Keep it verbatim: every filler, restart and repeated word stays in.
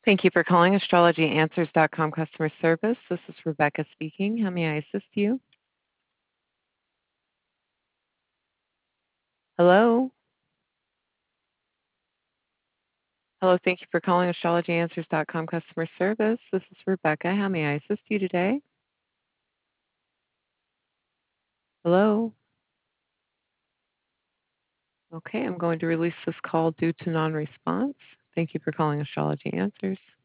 Thank you for calling astrology answers dot com customer service. This is Rebecca speaking. How may I assist you? Hello? Hello, thank you for calling astrology answers dot com customer service. This is Rebecca. How may I assist you today? Hello? Okay, I'm going to release this call due to non-response. Thank you for calling Astrology Answers.